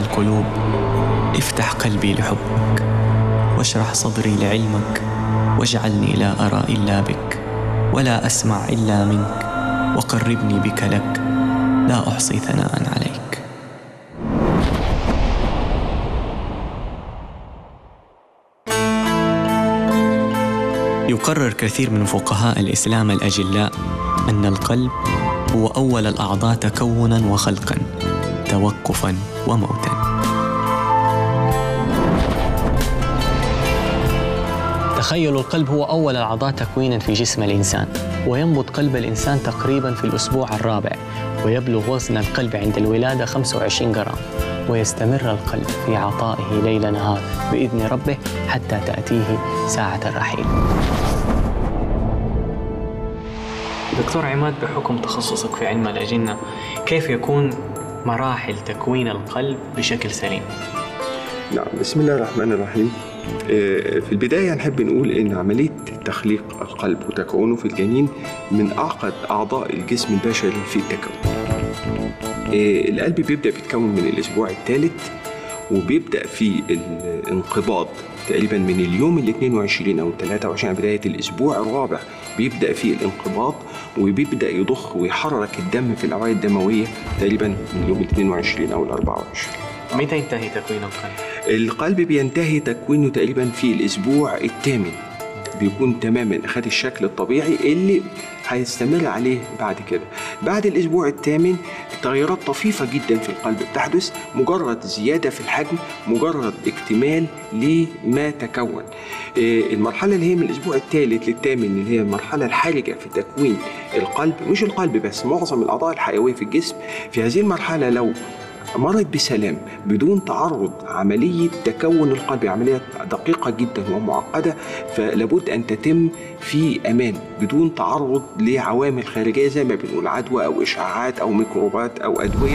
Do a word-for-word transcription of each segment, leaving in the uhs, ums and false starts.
القلوب، افتح قلبي لحبك، واشرح صدري لعلمك، واجعلني لا أرى إلا بك، ولا أسمع إلا منك، وقربني بك لك، لا أحصي ثناء عليك. يقرر كثير من فقهاء الإسلام الأجلاء أن القلب هو أول الأعضاء تكوناً وخلقاً، توقفاً وموتاً. تخيلوا، القلب هو أول الأعضاء تكويناً في جسم الإنسان، وينبض قلب الإنسان تقريباً في الأسبوع الرابع، ويبلغ وزن القلب عند الولادة خمسة وعشرين جرام، ويستمر القلب في عطائه ليل نهار بإذن ربه حتى تأتيه ساعة الرحيل. دكتور عماد، بحكم تخصصك في علم الأجنة، كيف يكون مراحل تكوين القلب بشكل سليم؟ نعم، بسم الله الرحمن الرحيم. في البداية نحب نقول إن عملية تخليق القلب وتكونه في الجنين من أعقد أعضاء الجسم البشري في التكون. القلب بيبدأ بيتكون من الأسبوع الثالث، وبيبدأ في الانقباض تقريبا من اليوم ال اثنين وعشرين أو ثلاثة وعشرين، بداية الأسبوع الرابع بيبدأ فيه الانقباض، وبيبدأ يضخ ويحرك الدم في الأوعية الدموية تقريبا من اليوم ال اثنين وعشرين أو ال أربعة وعشرين. متى ينتهي تكوين القلب؟ القلب بينتهي تكوينه تقريبا في الأسبوع الثامن، بيكون تماما أخذ الشكل الطبيعي اللي هيستمر عليه بعد كده. بعد الأسبوع الثامن تغيرات طفيفة جدا في القلب بتحدث، مجرد زيادة في الحجم، مجرد اكتمال لما تكون. المرحلة اللي هي من الأسبوع الثالث للثامن اللي هي المرحلة الحرجة في تكوين القلب، مش القلب بس، معظم الأعضاء الحيوية في الجسم، في هذه المرحلة لو مرت بسلام بدون تعرض عملية تكون القلب، عملية دقيقة جدا ومعقدة، فلابد أن تتم في أمان بدون تعرض لعوامل خارجية زي ما بنقول عدوى أو إشعاعات أو ميكروبات أو أدوية.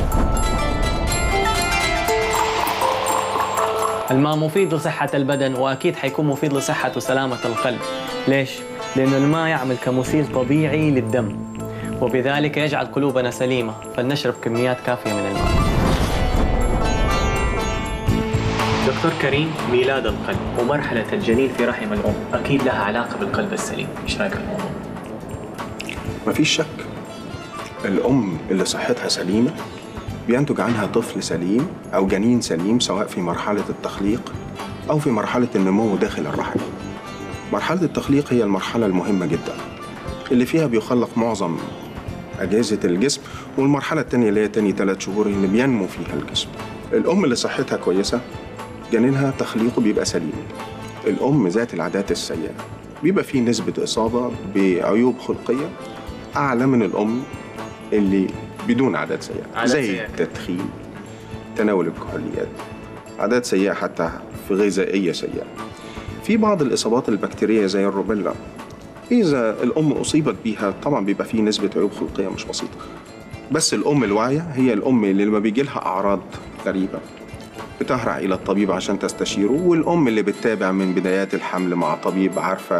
الماء مفيد لصحة البدن، وأكيد حيكون مفيد لصحة وسلامة القلب. ليش؟ لأنه الماء يعمل كمسيل طبيعي للدم، وبذلك يجعل قلوبنا سليمة، فلنشرب كميات كافية من الماء. دكتور كريم، ميلاد القلب ومرحلة الجنين في رحم الأم أكيد لها علاقة بالقلب السليم، إيش رأيك في الموضوع؟ مفيش شك، الأم اللي صحتها سليمة بينتج عنها طفل سليم أو جنين سليم، سواء في مرحلة التخليق أو في مرحلة النمو داخل الرحم. مرحلة التخليق هي المرحلة المهمة جدا اللي فيها بيخلق معظم أجهزة الجسم، والمرحلة التانية اللي هي تاني ثلاث شهور اللي بينمو فيها الجسم. الأم اللي صحتها كويسة جنينها تخليقه بيبقى سليم. الأم ذات العادات السيئة بيبقى فيه نسبة إصابة بعيوب خلقية أعلى من الأم اللي بدون عادات سيئة، زي التدخين، تناول الكحوليات، عادات سيئة حتى في غذائية سيئة. في بعض الإصابات البكتيرية زي الروبيلا، إذا الأم أصيبت بيها طبعا بيبقى فيه نسبة عيوب خلقية مش بسيطة. بس الأم الواعية هي الأم اللي لما بيجي لها أعراض غريبة بتهرع إلى الطبيب عشان تستشيره، والأم اللي بتتابع من بدايات الحمل مع طبيب، عارفة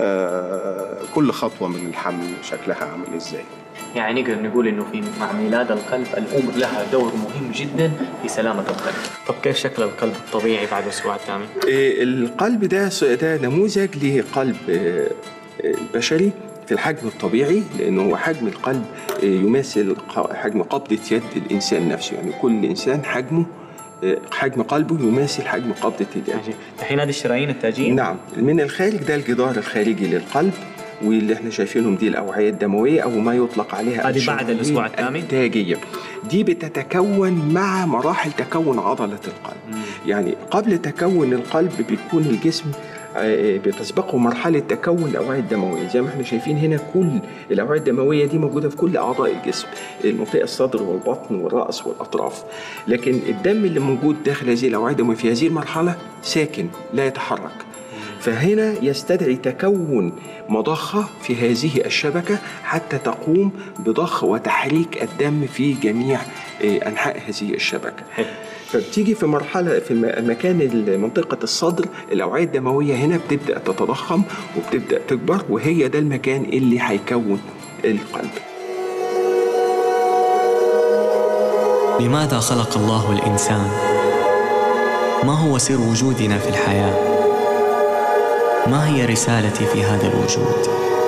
آه كل خطوة من الحمل شكلها عامل إزاي. يعني نقدر نقول إنه في مع ميلاد القلب الأم لها دور مهم جدا في سلامة القلب. طب كيف شكل القلب الطبيعي بعد الأسبوع الثامن؟ القلب ده ده نموذج لقلب بشري في الحجم الطبيعي، لأنه هو حجم القلب يماثل حجم قبضة يد الإنسان نفسه، يعني كل إنسان حجمه حجم قلبه يماثل حجم قبضة اليد. الحين هذه الشرايين التاجية؟ نعم، من الخارج ده الجدار الخارجي للقلب، واللي احنا شايفينهم دي الأوعية الدموية أو ما يطلق عليها هذه بعد الأسبوع الثامن التاجية. دي بتتكون مع مراحل تكون عضلة القلب. مم. يعني قبل تكون القلب بيكون الجسم بتسبقه مرحلة تكون الأوعية الدموية. زي ما احنا شايفين هنا كل الأوعية الدموية دي موجودة في كل أعضاء الجسم، المنطقة الصدر والبطن والرأس والأطراف، لكن الدم اللي موجود داخل هذه الأوعية الدموية في هذه المرحلة ساكن لا يتحرك. فهنا يستدعي تكون مضخة في هذه الشبكة حتى تقوم بضخ وتحريك الدم في جميع أنحاء هذه الشبكة. فبتيجي في مرحلة في مكان منطقة الصدر الأوعية الدموية هنا بتبدأ تتضخم وبتبدأ تكبر، وهي ده المكان اللي هيكون القلب. لماذا خلق الله الإنسان؟ ما هو سر وجودنا في الحياة؟ ما هي رسالتي في هذا الوجود؟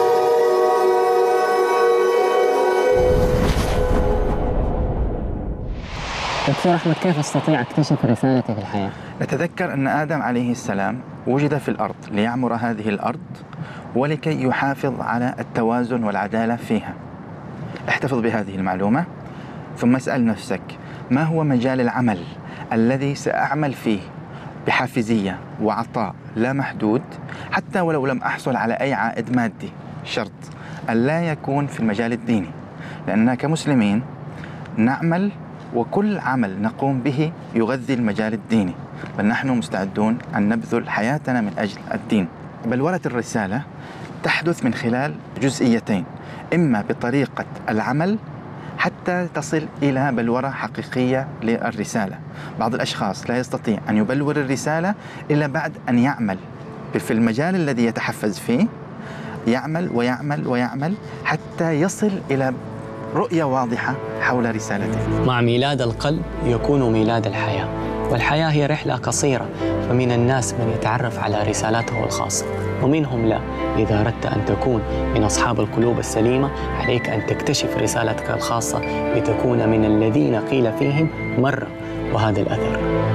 دكتور أحمد، كيف أستطيع أكتشف رسالتي في الحياة؟ نتذكر أن آدم عليه السلام وجد في الأرض ليعمر هذه الأرض ولكي يحافظ على التوازن والعدالة فيها. احتفظ بهذه المعلومة، ثم اسأل نفسك: ما هو مجال العمل الذي سأعمل فيه بحافزية وعطاء لا محدود، حتى ولو لم أحصل على أي عائد مادي؟ شرط أن لا يكون في المجال الديني، لأننا كمسلمين نعمل وكل عمل نقوم به يغذي المجال الديني، بل نحن مستعدون أن نبذل حياتنا من أجل الدين. بلورة الرسالة تحدث من خلال جزئيتين: إما بطريقة العمل حتى تصل إلى بلورة حقيقية للرسالة. بعض الأشخاص لا يستطيع أن يبلور الرسالة إلا بعد أن يعمل في المجال الذي يتحفز فيه، يعمل ويعمل ويعمل حتى يصل إلى رؤية واضحة حول رسالته. مع ميلاد القلب يكون ميلاد الحياة، والحياة هي رحلة قصيرة، فمن الناس من يتعرف على رسالته الخاصة ومنهم لا. إذا أردت أن تكون من أصحاب القلوب السليمة عليك أن تكتشف رسالتك الخاصة لتكون من الذين قيل فيهم مرة وهذا الأثر.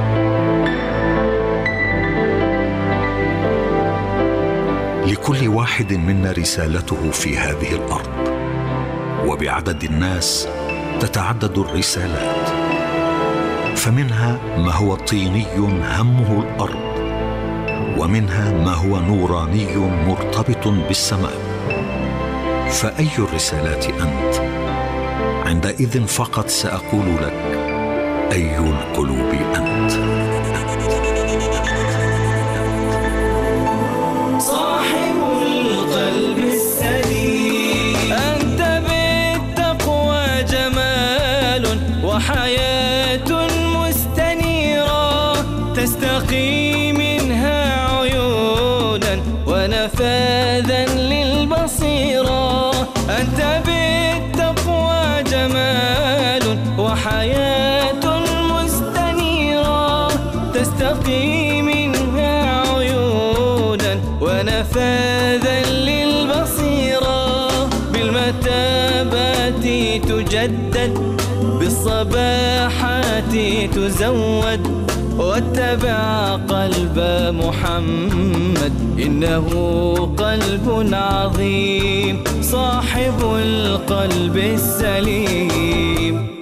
لكل واحد منا رسالته في هذه الأرض، وبعدد الناس تتعدد الرسالات، فمنها ما هو طيني همه الأرض، ومنها ما هو نوراني مرتبط بالسماء. فأي الرسالات أنت؟ عندئذ فقط سأقول لك: أي القلوب أنت؟ صاحب القلب السليم، أنت بالتقوى جمال وحياة مستنيرة، تستقي منها عيونا ونفاذا للبصيرة. أنت بالتقوى جمال وحياة مستنيرة، تستقي منها عيونا ونفاذا للبصيرة. بالمتابات تجدد، بالصباحات تزود، واتبع قلب محمد إنه قلب عظيم، صاحب القلب السليم.